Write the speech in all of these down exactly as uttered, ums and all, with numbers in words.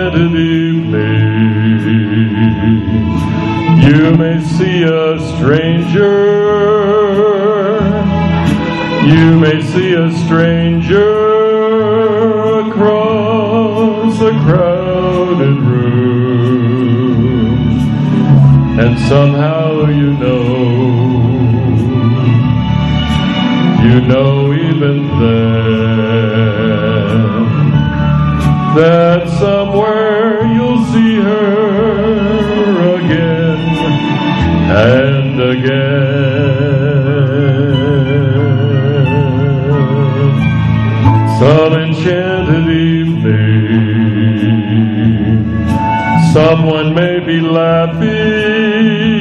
enchanted evening, you may see a stranger, you may see a stranger across a crowded room, and somehow you know, you know even then, that somewhere you'll see her again and again. Some enchanted evening, someone may be laughing,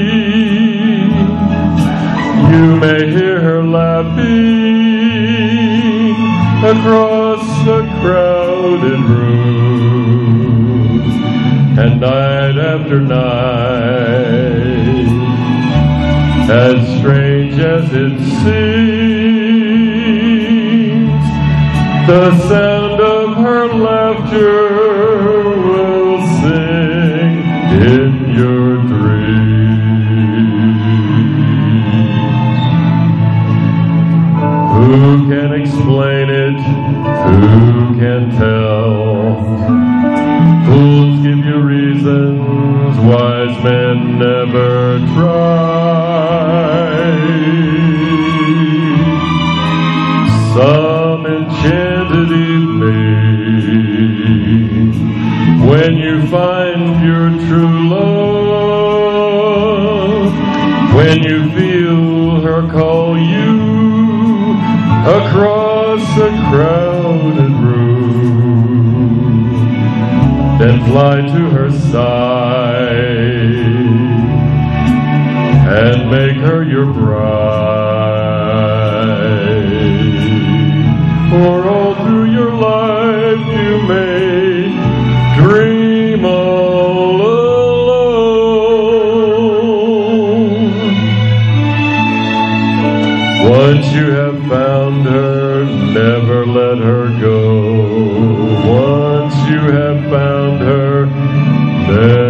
you may hear her laughing across a crowded room, and night after night, as strange as it seems, the sound of her laughter will sing in your dreams. Who can explain it? Who can tell? Fools give you reasons, wise men never try. Some enchanted evening, when you find your true love, when you feel her call you across a crowded room, then fly to her side and make her your bride. For all through your life you may dream all alone. Once you have found her, never let her go. Once you have found her, never